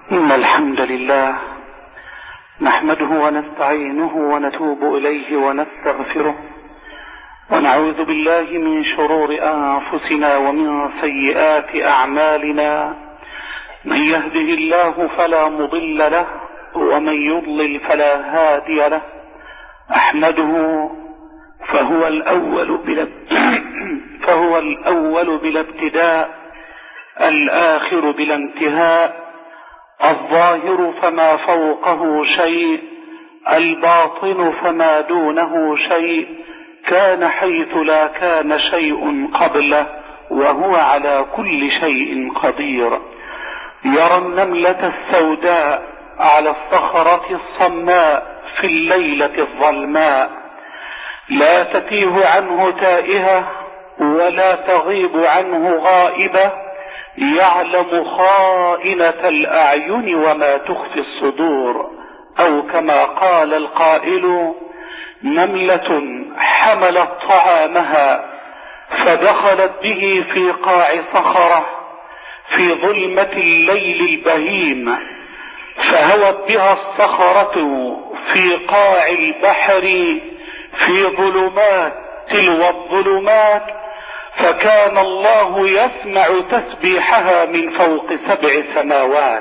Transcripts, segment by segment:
إن الحمد لله نحمده ونستعينه ونتوب إليه ونستغفره، ونعوذ بالله من شرور أنفسنا ومن سيئات أعمالنا. من يهده الله فلا مضل له، ومن يضلل فلا هادي له. أحمده فهو الأول بلا ابتداء، الآخر بلا انتهاء، الظاهر فما فوقه شيء، الباطن فما دونه شيء، كان حيث لا كان شيء قبله، وهو على كل شيء قدير. يرى النملة السوداء على الصخرة الصماء في الليلة الظلماء، لا تتيه عنه تائهة ولا تغيب عنه غائبة، يعلم خائنة الأعين وما تخفي الصدور. أو كما قال القائل: نملة حملت طعامها فدخلت به في قاع صخرة في ظلمة الليل البهيم، فهوت بها الصخرة في قاع البحر في ظلمات تلو الظلمات، فكان الله يسمع تسبيحها من فوق 7 سماوات.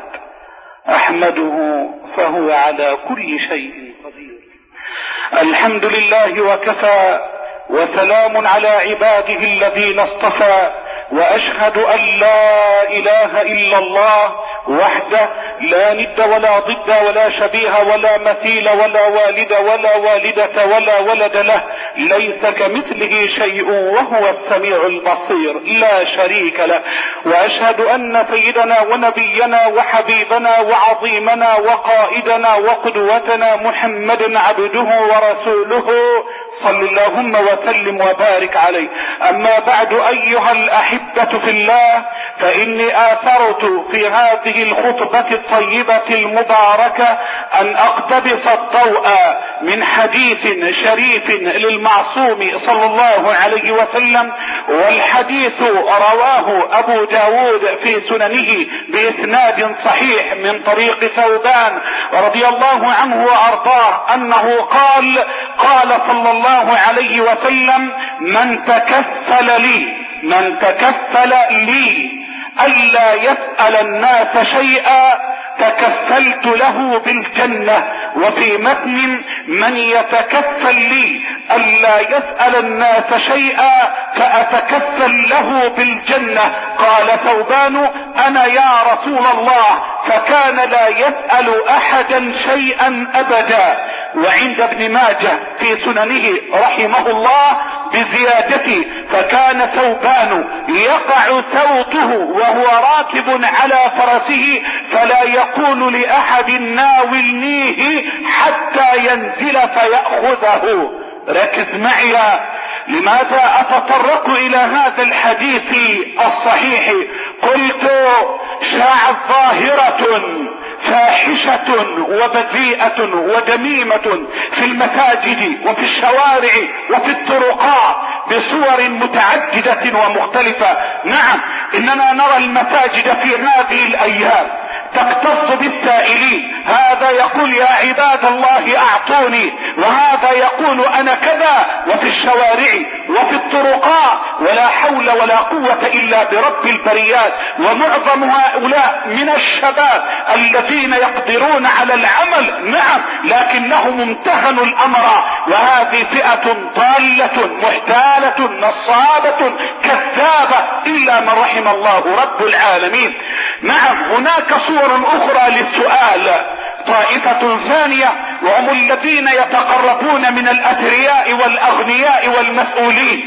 أحمده فهو على كل شيء قدير. الحمد لله وكفى، وسلام على عباده الذين اصطفى، وأشهد أن لا إله إلا الله وحده لا ند ولا ضد ولا شبيه ولا مثيل ولا والد ولا والدة ولا ولد له، ليس كمثله شيء وهو السميع البصير، لا شريك له. وأشهد أن سيدنا ونبينا وحبيبنا وعظيمنا وقائدنا وقدوتنا محمد عبده ورسوله، صل اللهم وسلم وبارك عليه. أما بعد، أيها الأحبة في الله، فإني آثرت في هذه الخطبة الطيبة المباركة أن أقتبس الضوء من حديث شريف للمعصوم صلى الله عليه وسلم، والحديث رواه أبو داود في سننه بإسناد صحيح من طريق ثوبان رضي الله عنه وأرضاه أنه قال صلى الله عليه وسلم: من تكفل لي ألا يسأل الناس شيئا تكفلت له بالجنة. وفي متن: من يتكفل لي ألا يسأل الناس شيئا فأتكفل له بالجنة. قال ثوبان: أنا يا رسول الله. فكان لا يسأل أحدا شيئا أبدا. وعند ابن ماجه في سننه رحمه الله بزيادة: فكان ثوبان يقع صوته وهو راكب على فرسه فلا يقول لأحد ناولنيه حتى ينزل فيأخذه. ركز معي، لماذا أتطرق إلى هذا الحديث الصحيح؟ قلت: شاعت ظاهرة فاحشة وبذيئة ودميمة في المساجد وفي الشوارع وفي الطرقات بصور متعددة ومختلفة. نعم، إننا نرى المساجد في هذه الأيام تكتص بالسائلين، هذا يقول: يا عباد الله أعطوني، وهذا يقول: أنا كذا، وفي الشوارع وفي الطرقات، ولا حول ولا قوة إلا برب البريات. ومعظم هؤلاء من الشباب الذين يقدرون على العمل، نعم، لكنهم امتهنوا الأمر، وهذه فئة ضالة محتالة نصابة كذابة إلا من رحم الله رب العالمين. نعم، هناك صور أخرى للسؤال. طائفة ثانية وهم الذين يتقربون من الأثرياء والأغنياء والمسؤولين،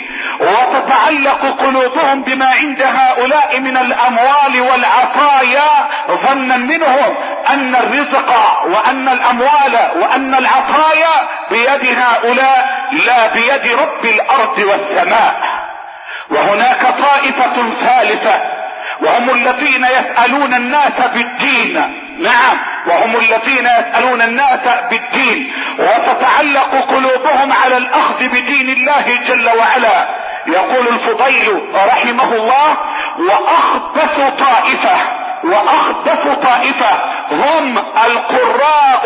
وتتعلق قلوبهم بما عند هؤلاء من الأموال والعطايا، ظنا منهم أن الرزق وأن الأموال وأن العطايا بيد هؤلاء لا بيد رب الأرض والسماء. وهناك طائفة ثالثة وهم الذين يسألون الناس بالدين. نعم، وهم الذين يسألون الناس بالدين، وتتعلق قلوبهم على الأخذ بدين الله جل وعلا. يقول الفضيل رحمه الله: وأخبث طائفة هم القراء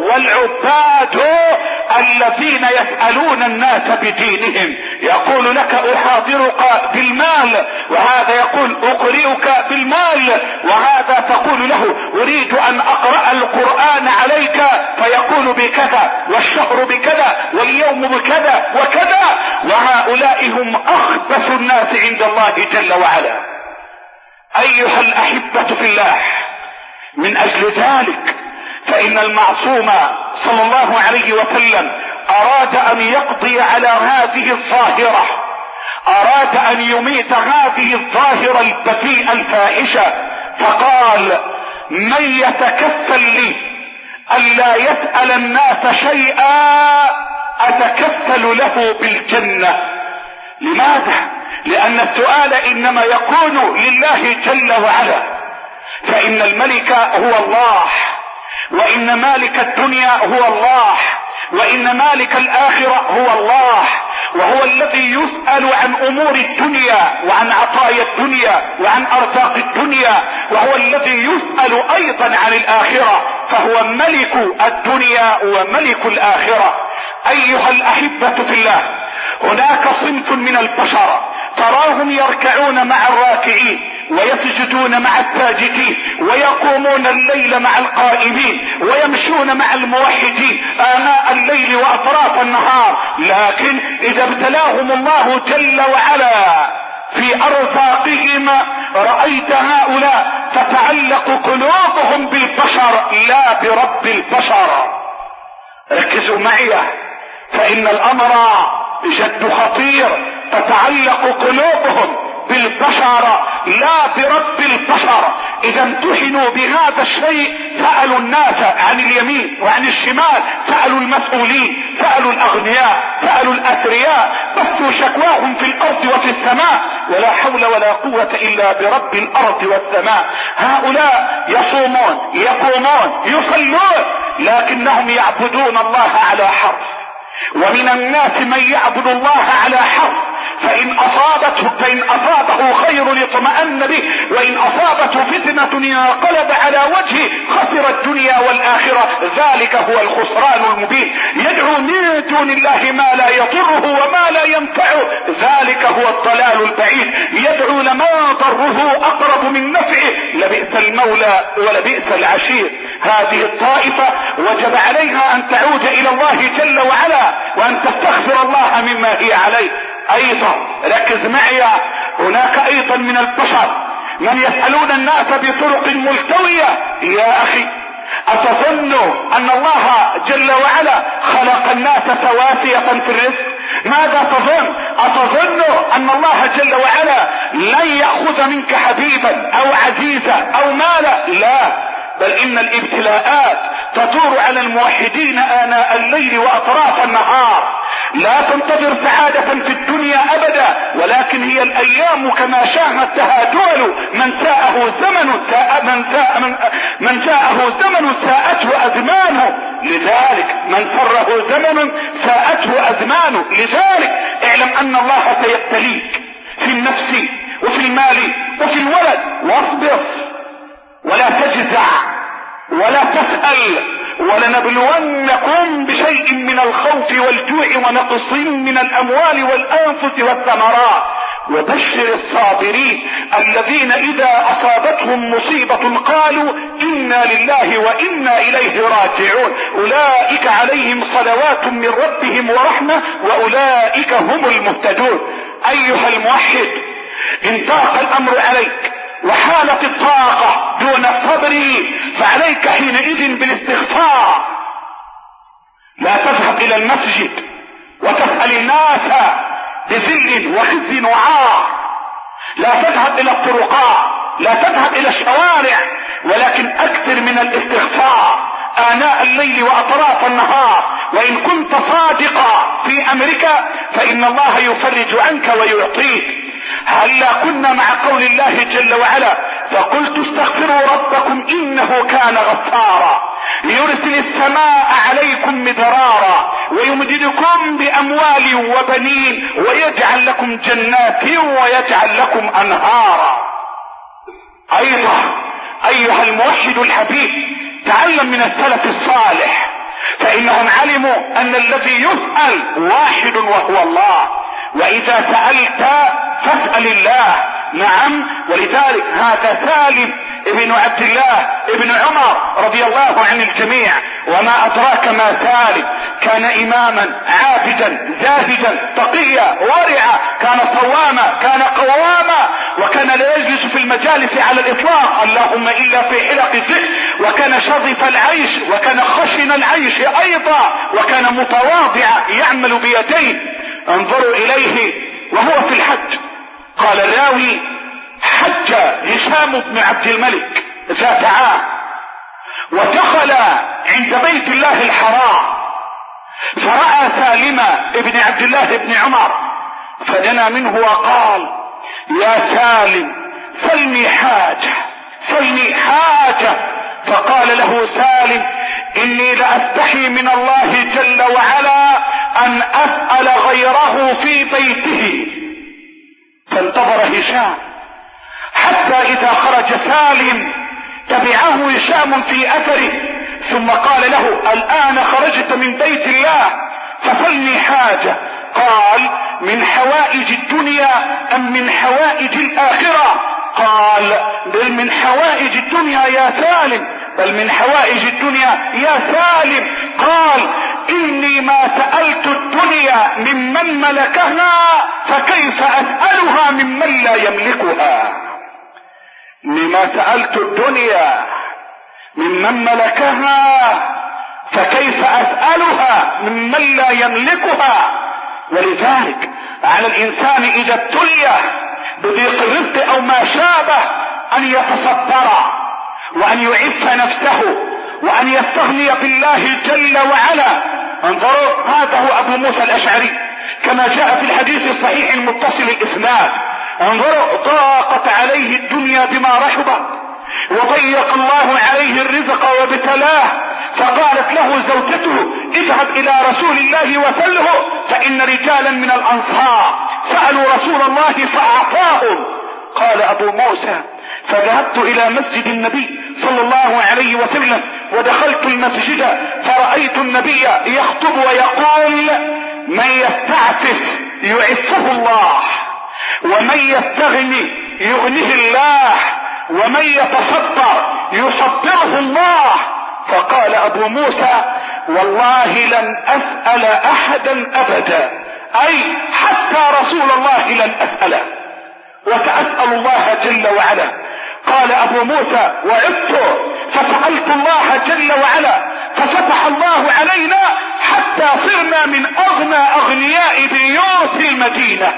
والعباد الذين يسألون الناس بدينهم. يقول لك احاضرك بالمال، وهذا يقول اقرئك بالمال، وهذا تقول له اريد ان اقرأ القرآن عليك، فيقول بكذا والشهر بكذا واليوم بكذا وكذا. وهؤلاء هم اخبث الناس عند الله جل وعلا. ايها الاحبة في الله، من اجل ذلك فان المعصوم صلى الله عليه وسلم اراد ان يقضي على هذه الظاهرة، اراد ان يميت هذه الظاهرة البذيئة الفاحشة، فقال من يتكفل لي الا يسأل الناس شيئا اتكفل له بالجنة. لماذا؟ لان السؤال انما يكون لله جل وعلا، فان الملك هو الله، وان مالك الدنيا هو الله، وان مالك الاخرة هو الله، وهو الذي يسأل عن امور الدنيا وعن عطايا الدنيا وعن ارزاق الدنيا، وهو الذي يسأل ايضا عن الاخرة، فهو ملك الدنيا وملك الاخرة. ايها الاحبة في الله، هناك صنف من البشر تراهم يركعون مع الراكعين ويسجدون مع الساجدين ويقومون الليل مع القائمين ويمشون مع الموحدين آناء الليل واطراف النهار، لكن اذا ابتلاهم الله جل وعلا في ارزاقهم رأيت هؤلاء تتعلق قلوبهم بالبشر لا برب البشر. ركزوا معي، فان الامر جد خطير. تتعلق قلوبهم بالبشر لا برب البشر. اذا امتحنوا بهذا الشيء سألوا الناس عن اليمين وعن الشمال، سألوا المسؤولين، سألوا الاغنياء، سألوا الاثرياء، بثوا شكواهم في الارض وفي السماء، ولا حول ولا قوة الا برب الارض والسماء. هؤلاء يصومون يقومون يصلون، لكنهم يعبدون الله على حرف. ومن الناس من يعبد الله على حرف، فإن أصابه خير اطمأن به، وإن أصابته فتنة انقلب على وجهه، خسر الدنيا والآخرة. ذلك هو الخسران المبين. يدعو من دون الله ما لا يضره وما لا ينفعه، ذلك هو الضلال البعيد. يدعو لمن ضره أقرب من نفعه، لبئس المولى ولبئس العشير. هذه الطائفة وجب عليها أن تعود إلى الله جل وعلا وأن تستغفر الله مما هي عليه. ايضا ركز معي، هناك ايضا من البشر من يسألون الناس بطرق ملتوية. يا اخي، اتظن ان الله جل وعلا خلق الناس سواسية في الرزق؟ ماذا تظن؟ اتظن ان الله جل وعلا لن يأخذ منك حبيبا او عزيزا او مالا؟ لا، بل ان الابتلاءات تدور على الموحدين آناء الليل واطراف النهار. لا تنتظر سعادة في الدنيا ابدا، ولكن هي الايام كما شاهدتها دول. من ساءه زمن ساءته ازمانه، لذلك من سره زمن ساءته ازمانه. لذلك اعلم ان الله سيبتليك في النفس وفي المال وفي الولد، واصبر ولا تجزع ولا تسأل. ولنبلونكم بشيء من الخوف والجوع ونقص من الاموال والانفس والثمرات وبشر الصابرين الذين اذا اصابتهم مصيبة قالوا انا لله وانا اليه راجعون اولئك عليهم صلوات من ربهم ورحمة واولئك هم المهتدون. ايها الموحد، ان ضاق الامر عليك وحالة الطاقة دون الصبر، فعليك حينئذ بالاستغفار. لا تذهب الى المسجد وتسأل الناس بذل وخزي وعار، لا تذهب الى الطرقات، لا تذهب الى الشوارع، ولكن اكثر من الاستغفار آناء الليل واطراف النهار. وان كنت صادقا في امرك فان الله يفرج عنك ويعطيك. هلا كنا مع قول الله جل وعلا فقلت استغفروا ربكم انه كان غفارا يرسل السماء عليكم مدرارا ويمددكم باموال وبنين ويجعل لكم جنات ويجعل لكم انهارا. ايضا ايها الموحد الحبيب، تعلم من السلف الصالح، فإنهم علموا أن الذي يسأل واحد وهو الله، وإذا سألت فاسأل الله. نعم، ولذلك هذا سالم ابن عبد الله ابن عمر رضي الله عن الجميع. وما أدراك ما سالم، كان إماما عابدا زاهدا تقيا ورعا، كان صواما، كان قواما، وكان لا يجلس في المجالس على الإطلاق اللهم إلا في حلق الذكر، وكان شظف العيش، وكان خشن العيش أيضا، وكان متواضعا يعمل بيديه. انظروا إليه وهو في الحج. قال الراوي: حج هشام بن عبد الملك ذات عام، ودخل عند بيت الله الحرام، فرأى سالم ابن عبد الله بن عمر، فدنا منه وقال: يا سالم سلني حاجة، سلني حاجة. فقال له سالم: إني لأستحي من الله جل وعلا أن أسأل غيره في بيته. فانتظر هشام حتى إذا خرج سالم تبعه هشام في أثره، ثم قال له: الآن خرجت من بيت الله فسلني حاجة. قال: من حوائج الدنيا أم من حوائج الآخرة؟ قال: بل من حوائج الدنيا يا سالم، بل من حوائج الدنيا يا سالم. قال: إني ما سألت الدنيا ممن ملكها، فكيف أسألها ممن لا يملكها؟ إني ما سألت الدنيا ممن ملكها، فكيف أسألها ممن لا يملكها. ولذلك على الإنسان إذا ابتلي بضيق الرزق أو ما شابه أن يتصبر، وأن يعف نفسه، وأن يستغني بالله جل وعلا. انظروا، هذا هو أبو موسى الأشعري كما جاء في الحديث الصحيح المتصل الإسناد. انظروا: ضاقت عليه الدنيا بما رحبت، وضيق الله عليه الرزق وابتلاه، فقالت له زوجته: اذهب إلى رسول الله وسله، فإن رجالا من الأنصار سألوا رسول الله فأعطاهم. قال أبو موسى: فذهبت إلى مسجد النبي صلى الله عليه وسلم، ودخلت المسجد فرأيت النبي يخطب ويقول: من يستعفف يعفه الله، ومن يستغني يغنيه الله، ومن يتصبر يصبره الله. فقال أبو موسى: والله لن أسأل أحدا أبدا، أي حتى رسول الله لن أسأله، وسأسأل الله جل وعلا. قال أبو موسى: وعدت فسألت الله جل وعلا، ففتح الله علينا حتى صرنا من أغنى أغنياء بيوت المدينة.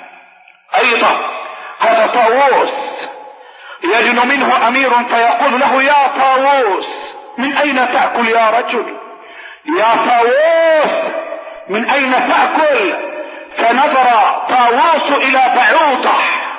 أيضا هذا طاووس يجن منه أمير فيقول له: يا طاووس من أين تأكل يا رجل؟ يا طاووس من أين تأكل؟ فنظر طاووس إلى بعوضة،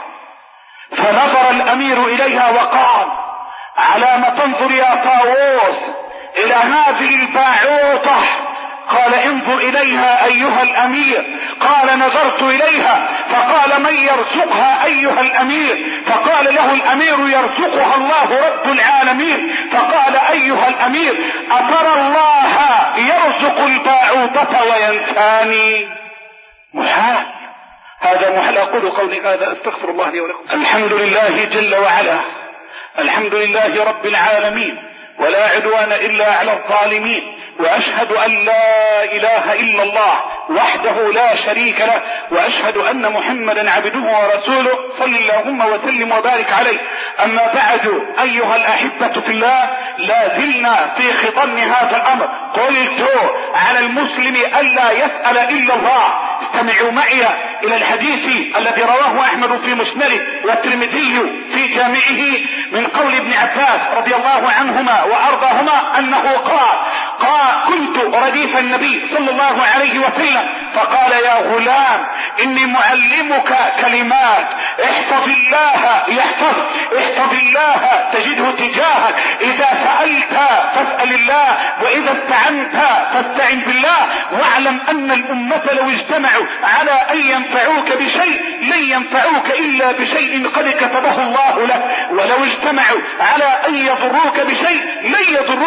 فنظر الأمير إليها وقال: على ما تنظر يا طاووس إلى هذه البعوضة؟ قال: انظر إليها أيها الأمير. قال: نظرت إليها. فقال: من يرزقها أيها الأمير؟ فقال له الأمير: يرزقها الله رب العالمين. فقال: أيها الأمير، أترى الله يرزق البعوضة وينساني؟ محال، هذا محال. أقول قولي هذا، أستغفر الله لي ولكم. الحمد لله جل وعلا، الحمد لله رب العالمين، ولا عدوان إلا على الظالمين، وأشهد أن لا إله إلا الله وحده لا شريك له، وأشهد أن محمدا عبده ورسوله، صل اللهم وسلم وبارك عليه. أما بعد أيها الأحبة في الله، لا زلنا في خضم هذا الأمر. قلت على المسلم ألا يسأل إلا الله. استمعوا معي إلى الحديث الذي رواه أحمد في مسنده والترمذي في جامعه من قول ابن عباس رضي الله عنهما وأرضاهما أنه قال: كنت رديف النبي صلى الله عليه وسلم، فقال: يا غلام إني معلمك كلمات، احفظ الله يحفظ، احفظ الله تجده تجاهك، إذا سألت فاسأل الله، وإذا استعنت فاستعن بالله، واعلم أن الأمة لو اجتمعوا على أن ينفعوك بشيء لن ينفعوك إلا بشيء قد كتبه الله لك، ولو اجتمعوا على أن يضروك بشيء لن يضروك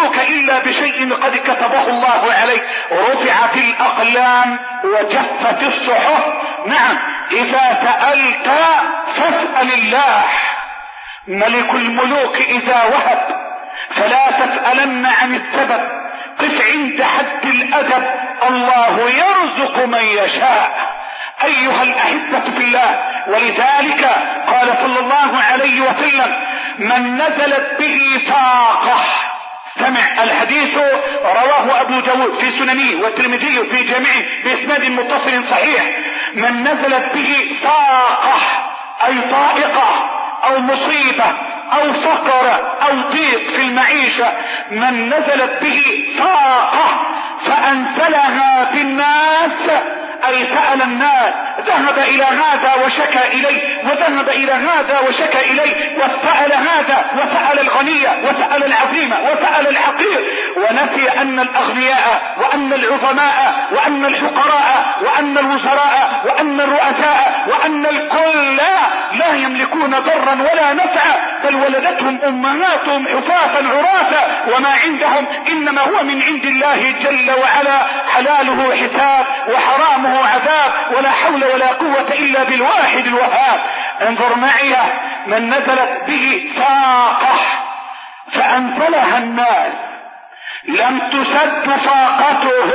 إلا بشيء قد كتبه الله عليه. رفعت الأقلام وجفت الصحف. نعم، إذا سألت فاسأل الله. ملك الملوك إذا وهب فلا تسألن عن السبب، قف عند حد الأدب. الله يرزق من يشاء. أيها الأحبة في الله، ولذلك قال صلى الله عليه وسلم: من نزلت به فاقة. سمع الحديث رواه أبو داود في سننه والترمذي في جامعه بإسناد متصل صحيح. من نزلت به فاقة أي طائقة أو مصيبة أو فقر أو ضيق في المعيشة، من نزلت به فاقة فأنزلها في الناس أي سأل الناس، ذهب إلى هذا وشكى إليه، وذهب إلى هذا وشكى إليه، وسأل هذا وسأل الغني وسأل العظيم وسأل الحقير، ونسي أن الأغنياء وأن العظماء وأن الفقراء وأن الوزراء وأن الرؤساء وأن الكل لا يملكون ضرا ولا نفعا، بل ولدتهم أمهاتهم حفاة عراة، وما عندهم إنما هو من عند الله جل وعلا، حلاله حساب وحرامه عذاب، ولا حول ولا قوة إلا بالواحد الوهاب. انظر معي: من نزلت به فاقة فأنزلها الناس لم تسد فاقته،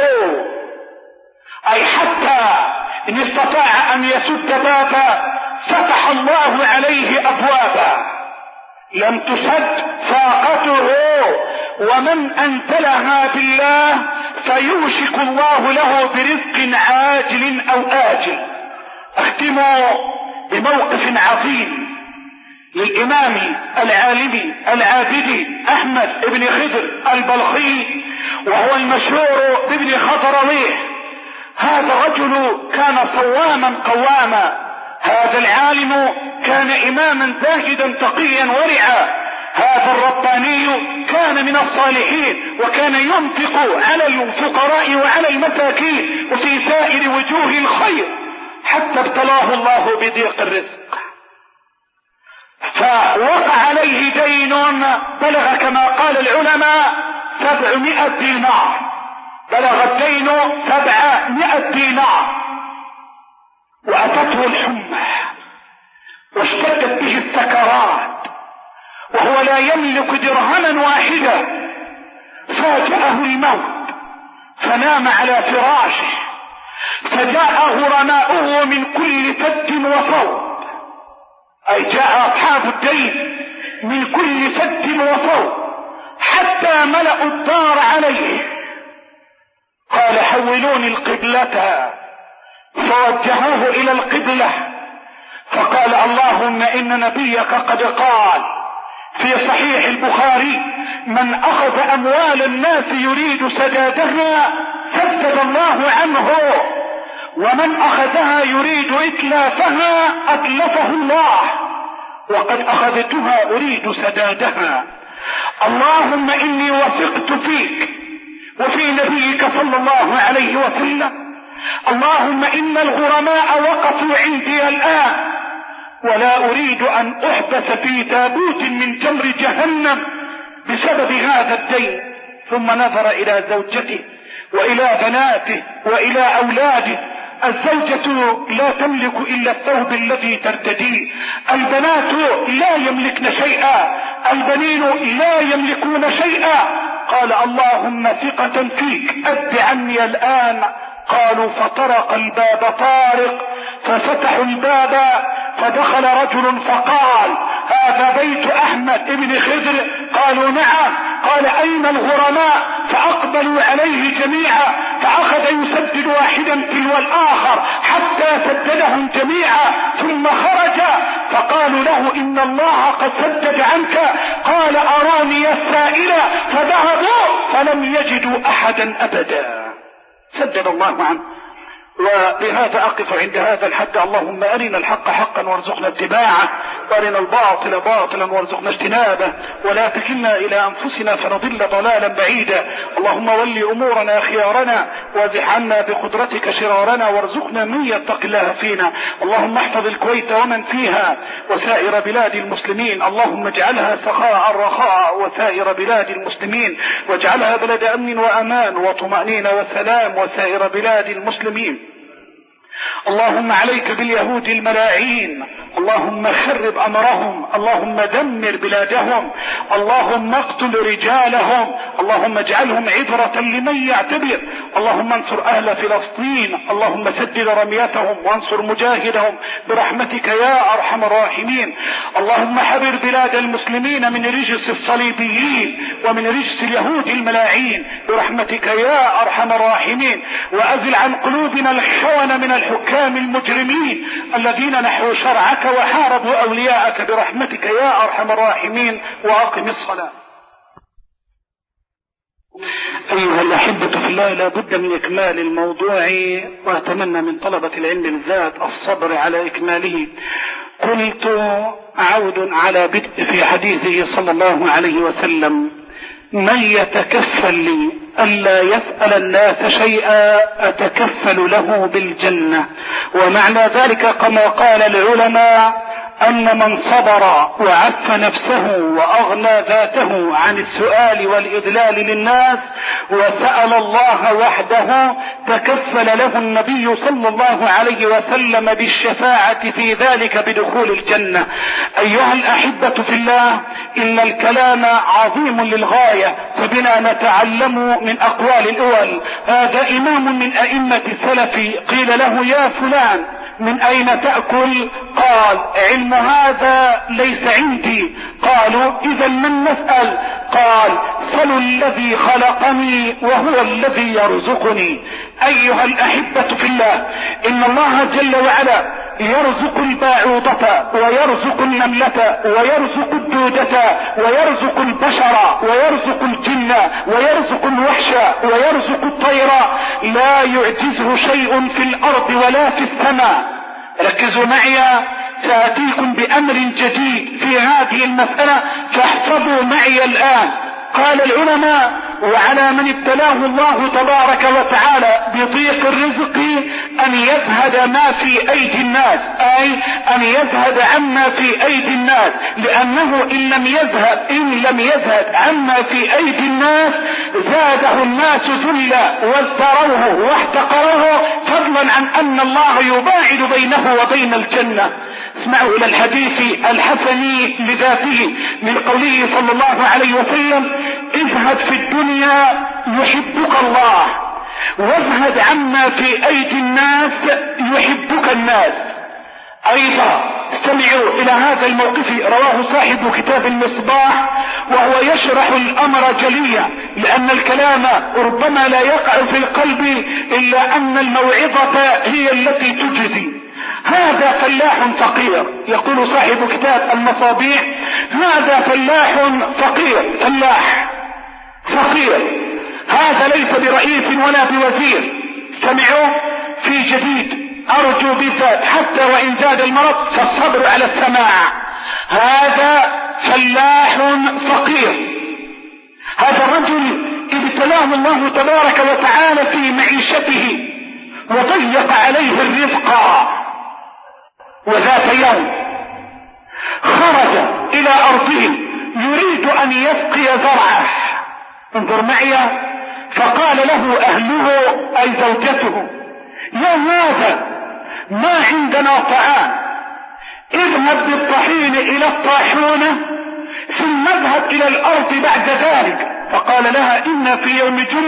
أي حتى إن استطاع أن يسد بابا فتح الله عليه أبوابا، لم تسد فاقته. ومن أنزلها بالله فيوشك الله له برزق عاجل أو آجل. أختم بموقف عظيم للإمام العالم العابد أحمد بن خضر البلخي، وهو المشهور بابن خضرويه. هذا الرجل كان صواما قواما، هذا العالم كان إماما زاهدا تقيا ورعا، هذا الرباني كان من الصالحين، وكان ينفق على الفقراء وعلى المساكين وفي سائر وجوه الخير، حتى ابتلاه الله بضيق الرزق، فوقع عليه دين بلغ كما قال العلماء 700 دينار، بلغ الدين 700 دينار، وأتته الحمى واشتدت به السكرات، وهو لا يملك درهما واحدا، فاجأه الموت فنام على فراشه، فجاء غرماؤه من كل فج وصوب، أي جاء أصحاب الدين من كل فج وصوب حتى ملأوا الدار عليه. قال: حولوني القبلة، فوجهوه إلى القبلة، فقال: اللهم إن نبيك قد قال في صحيح البخاري: من أخذ أموال الناس يريد سدادها سدد الله عنه، ومن أخذها يريد إتلافها أتلفه الله، وقد أخذتها أريد سدادها. اللهم إني وثقت فيك وفي نبيك صلى الله عليه وسلم، اللهم إن الغرماء وقفوا عندي الآن، ولا أريد أن أحبس في تابوت من جمر جهنم بسبب هذا الدين. ثم نظر إلى زوجته وإلى بناته وإلى أولاده. الزوجة لا تملك إلا الثوب الذي ترتديه، البنات لا يملكن شيئا، البنين لا يملكون شيئا. قال: اللهم ثقة فيك أد عني الآن. قالوا: فطرق الباب طارق، ففتحوا الباب، فدخل رجل فقال: هذا بيت أحمد بن خضر. قالوا: نعم. قال: أين الغرماء؟ فأقبلوا عليه جميعا، فأخذ يسدد واحدا تلو الآخر حتى سددهم جميعا، ثم خرج، فقالوا له: إن الله قد سدد عنك. قال: أروني السائل، فذهبوا فلم يجدوا أحدا أبدا، سدد الله عنه. وبهذا أقف عند هذا الحد. اللهم أرنا الحق حقا وارزقنا اتباعه، وأرنا الباطل باطلا وارزقنا اجتنابه، ولا تكلنا إلى أنفسنا فنضل ضلالا بعيدا. اللهم ول أمورنا خيارنا، وازح عنا بقدرتك شرارنا، وارزقنا من يتق الله فينا. اللهم احفظ الكويت ومن فيها، وسائر بلاد المسلمين، اللهم اجعلها سخاء رخاء وسائر بلاد المسلمين، واجعلها بلد أمن وأمان وطمأنينة وسلام وسائر بلاد المسلمين. اللهم عليك باليهود الملاعين، اللهم خرب أمرهم، اللهم دمر بلادهم، اللهم اقتل رجالهم، اللهم اجعلهم عبرة لمن يعتبر. اللهم انصر أهل فلسطين، اللهم سدد رميتهم وانصر مجاهدهم برحمتك يا أرحم الراحمين. اللهم حرر بلاد المسلمين من رجس الصليبيين ومن رجس اليهود الملاعين برحمتك يا أرحم الراحمين. وأزل عن قلوبنا الخون من الحكام المجرمين الذين نحوا شرعك وحاربوا أولياءك برحمتك يا أرحم الراحمين. وأقم الصلاة. أيها الأحبة في الله، لا بد من إكمال الموضوع، وأتمنى من طلبة العلم بالذات الصبر على إكماله. قلت عود على بدء في حديثه صلى الله عليه وسلم: من يتكفل لي ألا يسأل الناس شيئا أتكفل له بالجنة. ومعنى ذلك كما قال العلماء أن من صبر وعف نفسه وأغنى ذاته عن السؤال والإذلال للناس وسأل الله وحده تكفل له النبي صلى الله عليه وسلم بالشفاعة في ذلك بدخول الجنة. أيها الأحبة في الله، إن الكلام عظيم للغاية، فبنا نتعلم من أقوال الأول. هذا إمام من أئمة السلف قيل له: يا فلان من أين تأكل؟ قال: علم هذا ليس عندي. قالوا: إذا من نسأل؟ قال: سلوا الذي خلقني وهو الذي يرزقني. أيها الأحبة في الله، إن الله جل وعلا يرزق الباعوضة ويرزق النملة ويرزق الدودة ويرزق البشر ويرزق الجن ويرزق الوحش ويرزق الطير، لا يعجزه شيء في الأرض ولا في السماء. ركزوا معي، سأتيكم بأمر جديد في هذه المسألة، فاحفظوا معي الآن. قال العلماء: وعلى من ابتلاه الله تبارك وتعالى بضيق الرزق أن يزهد ما في أيدي الناس، أي أن يزهد عما في أيدي الناس، لأنه إن لم يزهد عما في أيدي الناس زاده الناس ذلا وازدروه واحتقروه، فضلا عن أن الله يباعد بينه وبين الجنة. اسمعوا إلى الحديث الحسن لذاته من قوله صلى الله عليه وسلم: ازهد في الدنيا يحبك الله، وازهد عما في أيدي الناس يحبك الناس. أيضا استمعوا إلى هذا الموقف، رواه صاحب كتاب المصباح، وهو يشرح الأمر جليا، لأن الكلام ربما لا يقع في القلب إلا أن الموعظة هي التي تجزي. هذا فلاح فقير، يقول صاحب كتاب المصابيح: هذا فلاح فقير، فلاح فقير، هذا ليس برئيس ولا بوزير. استمعوا في جديد، أرجو بالذات حتى وإن زاد المرض فالصبر على السماع. هذا فلاح فقير، هذا الرجل ابتلاه الله تبارك وتعالى في معيشته وضيق عليه الرزق، وذات يوم خرج إلى أرضه يريد أن يسقي زرعه. انظر معي، فقال له أهله أي زوجته: يا هذا ما عندنا طعام، اذهب بالطحين إلى الطاحونة ثم اذهب إلى الأرض بعد ذلك. فقال لها: إن في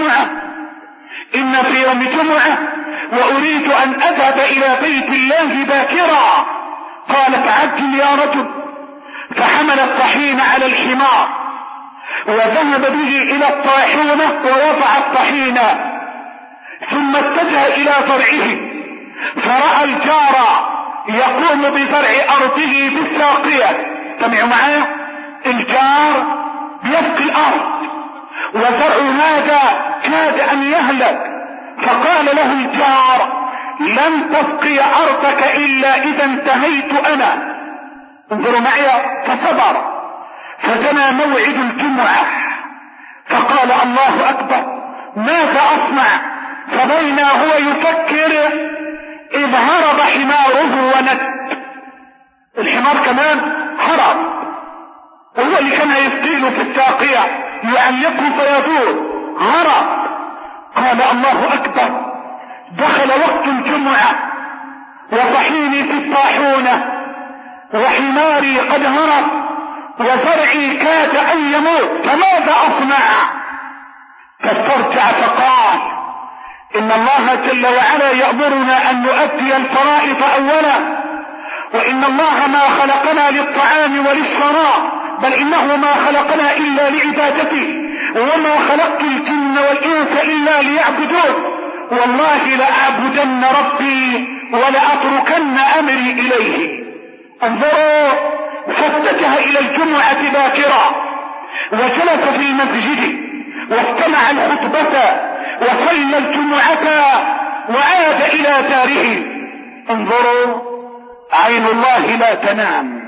يوم جمعة وأريد أن أذهب إلى بيت الله باكرا. قالت: عجل يا رجل. فحمل الطحين على الحمار وذهب به إلى الطاحونة ووضع الطحين، ثم اتجه إلى زرعه، فرأى الجار يقوم بزرع أرضه بالساقية. استمعوا معايا، الجار يسقي الأرض وزرع هذا كاد أن يهلك، فقال له الجار: لن تسقي أرضك إلا إذا انتهيت أنا. انظروا معي، فصبر، فجنى موعد الجمعة، فقال: الله أكبر، ماذا أصنع؟ فبينا هو يفكر إذ هرب حماره ونت. الحمار كمان هرب، وهو اللي كان يسقيله في التاقية يعلقه فيدور، هرب. قال الله اكبر، دخل وقت الجمعة وطحيني في الطاحونة وحماري قد هرب وزرعي كاد ان يموت، فماذا اصنع؟ فاسترجع فقال ان الله جل وعلا يأمرنا ان نؤدي الفرائض اولا، وان الله ما خلقنا للطعام وللشراب، بل انه ما خلقنا الا لعبادته، وما خلقت الجن والانس الا ليعبدون، والله لأعبدن ربي ولأتركن امري اليه. انظروا، فاتجه الى الجمعة باكرا وجلس في المسجد واستمع الخطبة وصلى الجمعة وعاد الى داره. انظروا، عين الله لا تنام،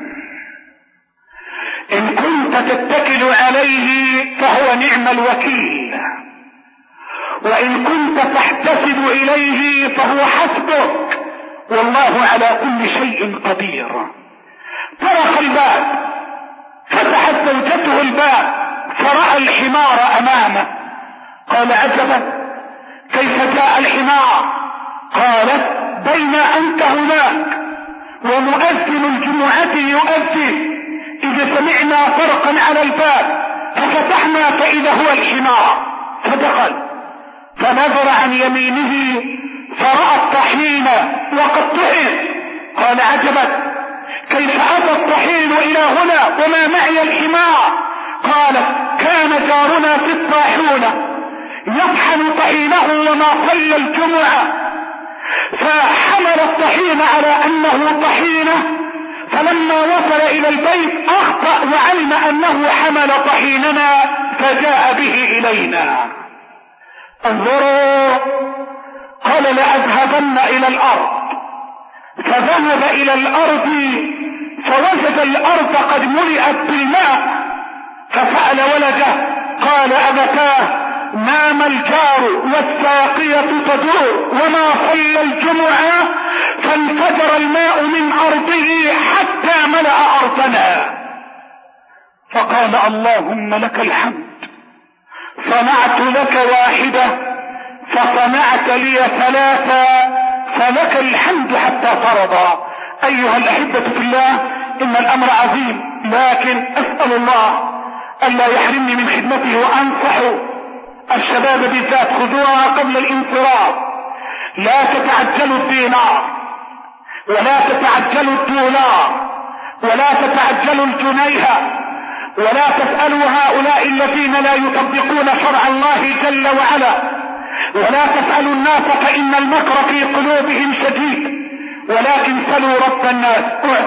ان كنت تتكل عليه فهو نعم الوكيل، وان كنت تحتسب اليه فهو حسبك، والله على كل شيء قدير. طرق الباب، فتحت زوجته الباب فرأى الحمار امامه، قال عجبا كيف جاء الحمار؟ قالت بين انت هناك ومؤذن الجمعة يؤذن اذ سمعنا فرقا على الباب ففتحنا فاذا هو الحمار، فدخل فنظر عن يمينه فرأى الطحين وقد طحن، قال عجبا كيف اتى الطحين الى هنا وما معي الحمار؟ قالت كان جارنا في الطاحونة يطحن طحينه وما صلى الجمعة، فحمل الطحين على انه طحينه، فلما وصل الى البيت اخطأ وعلم انه حمل طحيننا فجاء به الينا. انظروا، قال لأذهبن الى الارض، فذهب الى الارض فوجد الارض قد ملئت بالماء، فسأل ولده قال ابتاه نام الجار والساقية تدور وما صلى الجمعة، فانفجر الماء من ارضه حتى ملأ ارضنا. فقال اللهم لك الحمد، صنعت لك واحدة فصنعت لي ثلاثة، فلك الحمد حتى ترضى. ايها الاحبة في الله، ان الامر عظيم، لكن اسأل الله الا يحرمني من خدمته، وانصح الشباب بالذات خذوها قبل الانصراف، لا تتعجلوا الدينار ولا تتعجلوا الدولار ولا تتعجلوا الجنيه، ولا تسألوا هؤلاء الذين لا يطبقون شرع الله جل وعلا، ولا تسألوا الناس فإن المكر في قلوبهم شديد، ولكن سلوا رب الناس.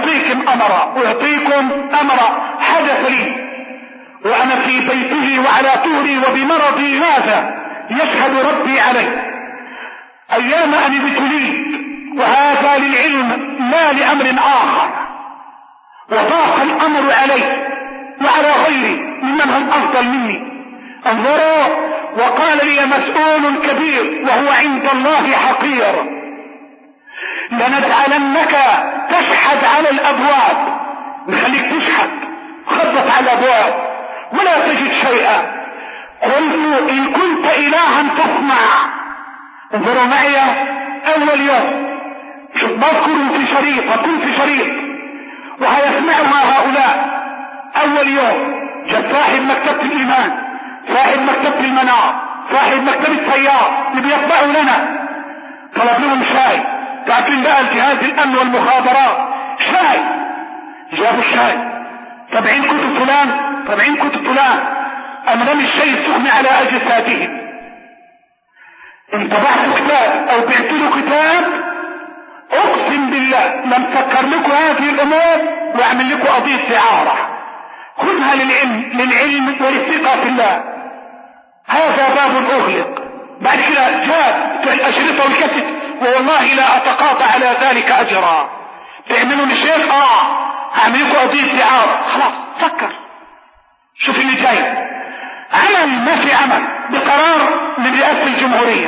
أعطيكم أمرا حدث لي وأنا في بيته وعلى طهري وبمرضي هذا يشهد ربي عليه، أيام أن ابتليت، وهذا للعلم لا لأمر آخر، وضاق الأمر عليه وعلى غيري ممن هم أفضل مني. انظروا، وقال لي مسؤول كبير وهو عند الله حقير، لنجعلنك تشحد على الأبواب، نخليك تشحد، خبط على الأبواب ولا تجد شيئا. قلت إن كنت إلها فاسمع. انظروا معي، أول يوم بذكر في شريط، أكون في شريط وهيسمعها هؤلاء. اول يوم جاء صاحب مكتبة الايمان، صاحب مكتبة المنار، صاحب مكتبة السيار اللي بيطبعوا لنا، طلب لهم شاي، تعرفين بقى الجهاز الامن والمخابرات شاي، جابوا الشاي، تابعين كتب فلان، تابعين كتب فلان، امام الشيء السخن على اجسادهم. ان طبعت كتاب او بعت له كتاب اقسم بالله لم فكر لكم هذه الامور واعمل لكم قضية دعارة. خذها للعلم والثقة في الله، هذا باب اغلق. بعد كده جاء الاشرطة والكاسيت، والله لا اتقاطع على ذلك اجرا. تعملوا للشيخ هعمل لكم قضية دعارة، خلاص فكر شوف اللي جاي. عمل ما في عمل بقرار من رئاسة الجمهورية،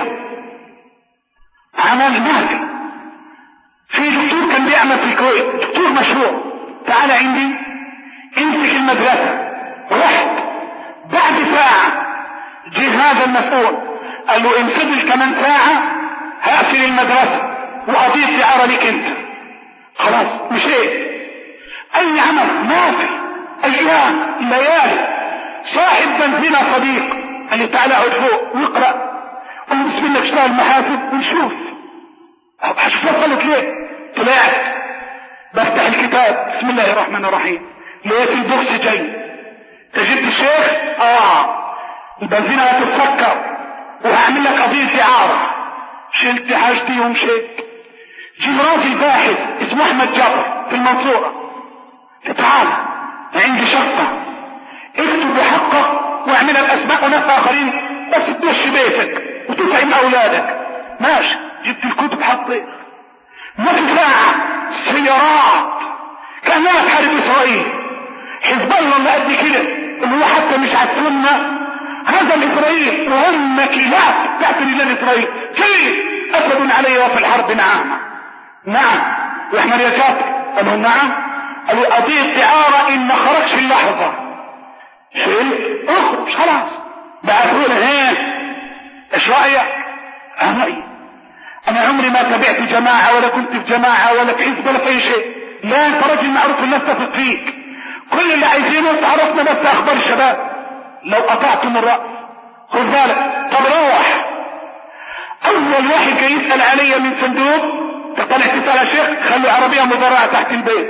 عمل مهدي. في دكتور كان بيعمل في الكويت، دكتور مشهور تعال عندي امسك المدرسة. رحت بعد ساعة جه هذا المسؤول قال له ان فضل كمان ساعة هقفل المدرسة واضيف دعارة ليك انت. خلاص مشيت. اي عمل ما في. ايام ليالي صاحب بنزينة صديق قال لي تعالى اقعد فوق واقرأ ونسبي لك اشتغل المحاسب ونشوف. هشوف وصلت ليه. طلعت بفتح الكتاب بسم الله الرحمن الرحيم لقيت البوكس جاي. تجد الشيخ البنزينة هتتفكر وهعمل لك قضية إعارة. شلت حاجتي ومشيت. جيب راجل باحث اسمه احمد جابر في المنصورة. تعال عندي شقة اكتب وحقق واعملها باسماء وناس اخرين بس تدش بيتك وتطعم اولادك. ماشي. جبت الكتب حطيت. ما في ساعة سيارات كأنها تحارب اسرائيل. حزب الله اللي قد كده اللي هو حتى مش عارفيننا هذا الاسرائيل وهم مكيلات تحت رجال اسرائيل. كيف اسد علي وفي الحرب نعم. نعم. واحنا يا شاطر قالوا نعم. قالوا قضية دعارة ان ما خرجش اللحظة شيل اخرج خلاص. بعثوا له ايه ايش رايك؟ رأيي انا عمري ما تبعت جماعة ولا كنت في جماعة ولا في حزب ولا في اي شيء. لا انت راجل معروف الناس تثق فيك. كل اللي عايزينه تعرفنا بس اخبار الشباب. لو قطعتم الرأس خذ بالك. طب روح. اول واحد جاي يسأل علي من صندوق تطلع تسأل يا شيخ خلوا عربية مزرعة تحت البيت.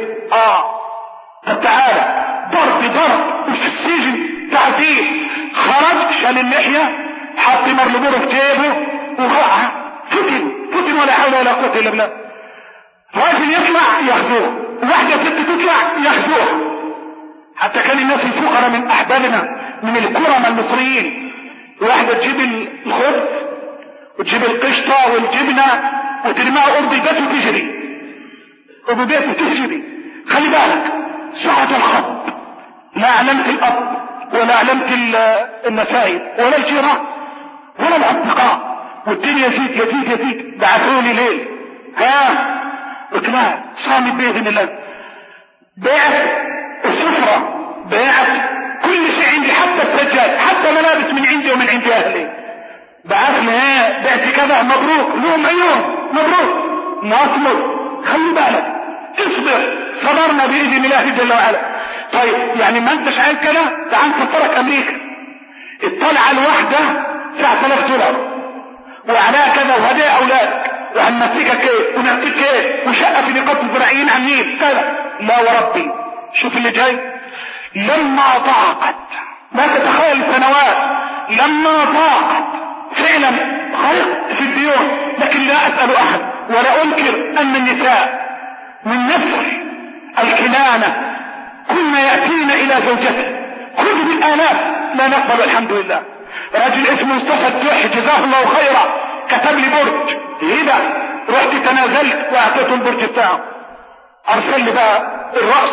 طب تعالى ضرب وفي السجن تعذيب. خرج شال اللحية حط مرلبوره في جيبه وقع فتن ولا حول ولا قوة الا بالله. راجل يطلع ياخذوه واحدة ست تطلع ياخذوها. حتى كان الناس الفقراء من احبابنا من الكرم المصريين واحدة تجيب الخبز وتجيب القشطة والجبنة وترميها قرب البيت وتجري وببيت وتجري. خلي بالك ساعة الخط لا علمت الاب ولا علمت النسائب ولا الجيران ولا الاصدقاء والدنيا يزيد. بعثوني ليل قلت لا صامت باذن الله. بعت السفرة بعت كل شيء عندي حتى السجاد حتى ملابس من عندي ومن عند اهلي. بعثنا بعت كذا مبروك لهم عيون مبروك نصمر. خلي بالك اصبر صبرنا باذن الله جل وعلا. طيب يعني ما انتش عايز كده تعال نسفرك امريكا. الطلعه الواحده $9,000 وعليها كذا وهدايا اولادك وهنمسكك ايه ونعطيك ايه وشقه في نقاط الزراعيين على النيل كذا. لا وربي شوف اللي جاي. لما ضاقت ما تتخيل سنوات لما ضاقت فعلا غرقت في الديون. لكن لا اسال احد ولا انكر ان النساء من نفس الكنانة كنا يأتين الى زوجته خذ بالالاف لا نقبل الحمد لله. رجل اسمه مصطفى الدح جزاه الله خيرا كتب لي برج هبه رحت تنازلت واعطيته البرج بتاعه. ارسل لي بقى الرأس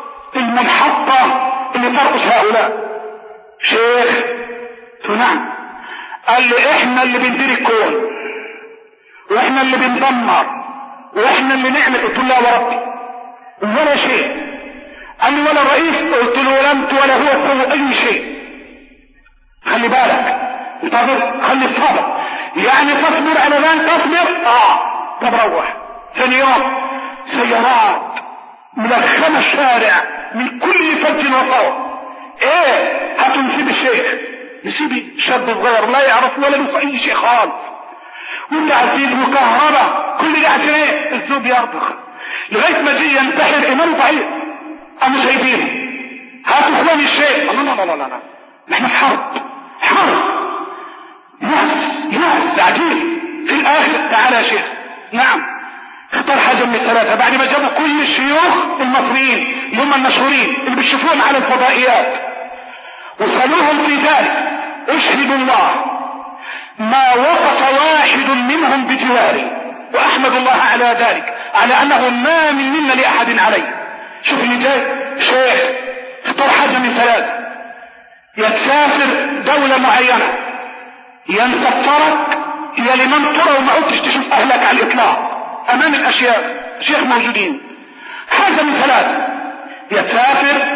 المنحطة اللي ترقص هؤلاء. شيخ نعم. قال لي احنا اللي بندير الكون واحنا اللي بندمر واحنا اللي نعمل. قلت له لا وربي ولا شيء. قال لي ولا رئيس. قلت له ولا انت ولا هو اي شيء. خلي بالك انتظر خلي الصبر يعني تصبر على ذلك تصبر. طب روح. ثاني يوم سيارات ملخمة الشارع من كل فج وصوت. ايه هتنسيب الشيخ نسيب شاب صغير لا يعرف ولا له اي شيء خالص وتعزيز وكهرباء كل ده عشان ايه الزوج يرضخ لغايه ما جه ينتحر امام ضعيف. انا شايفينه هاتوا اخواني الشيخ. لا نحن في حرب ناس عجيب. في الاخر تعال يا شيخ. نعم اختار حاجه من الثلاثه. بعد ما جابوا كل الشيوخ المصريين اللي هم المشهورين اللي بتشوفوهم على الفضائيات وسالوهم في ذلك اشهد الله ما وقف واحد منهم بجواري واحمد الله على ذلك على انه ما منا لاحد عليه. شوف اللي جاي شيخ اختار حاجه من ثلاثه. يا تسافر دولة معينة يا نسفرك يا لمن ترى وما عدتش تشوف اهلك على الاطلاق امام الاشياء. شيخ موجودين حاجة من ثلاثة. يسافر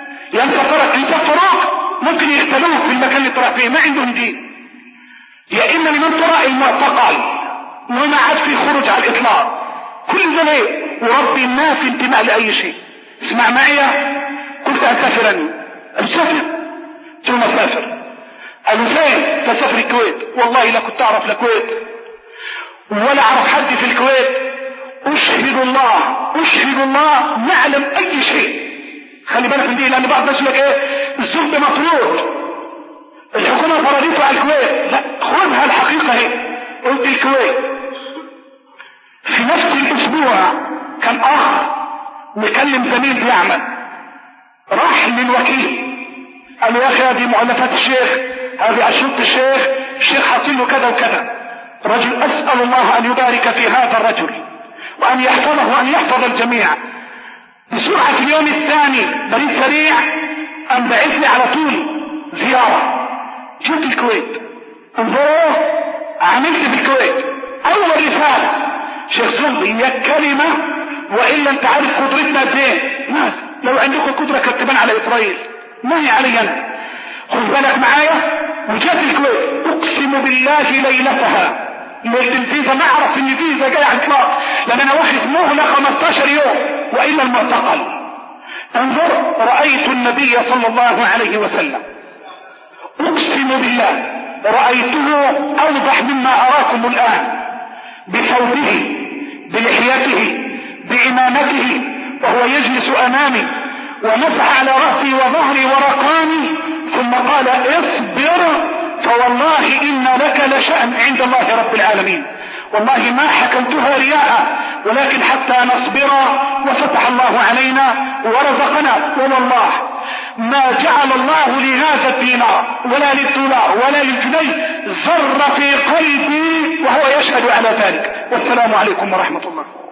يسافروك ممكن يقتلوك في المكان اللي تروح فيه، ما عندهم دين. يا اما لمن ترى المعتقل وما عاد في خروج على الاطلاق، كل ده ليه؟ وربي ما في انتماء لاي شيء. اسمع معي، قلت اسافرني، اسافر ثم اسافر. قالوا فين؟ تسافر الكويت. والله لا كنت اعرف الكويت ولا اعرف حد في الكويت. اشهد الله ما اعلم اي شيء. خلي بالك من دي، لان بعض الناس يقول ايه الزبد مطرود، الحكومه فرضته على الكويت. لا، خذها الحقيقه هي. قلت الكويت. في نفس الاسبوع كان اخ مكلم زميل بيعمل، راح للوكيل قال له يا اخي هذه مؤلفات الشيخ، هذه اشرطة الشيخ حاصل له كذا وكذا. رجل اسال الله ان يبارك في هذا الرجل وان يحفظه وان يحفظ الجميع. بسرعة في اليوم الثاني بريد سريع قام بعث لي على طول زيارة. جيت الكويت، انظروا عملت في الكويت اول رسالة شيخ زنبي، هي كلمة والا انت عارف قدرتنا قد ايه. ناس لو عندكم قدرة كتبان على اسرائيل، ما هي علي انا. خذ بالك معايا. وجات الكويت اقسم بالله ليلتها ليلة الفيزا ما اعرف ان الفيزا جاي على اطلاق، لان انا واخد مهلة 15 يوم والا المعتقل. انظر، رأيت النبي صلى الله عليه وسلم، اقسم بالله رأيته اوضح مما اراكم الان، بثوبه بلحيته بعمامته وهو يجلس امامي، ومسح على رأسي وظهري ورقاني، ثم قال اصبر فوالله إن لك لشأن عند الله رب العالمين. والله ما حكمتها رياء ولكن حتى نصبر، وفتح الله علينا ورزقنا. والله ما جعل الله لهذا الدينار ولا للدولار ولا للجنيه ذر في قلبي وهو يشهد على ذلك. والسلام عليكم ورحمة الله.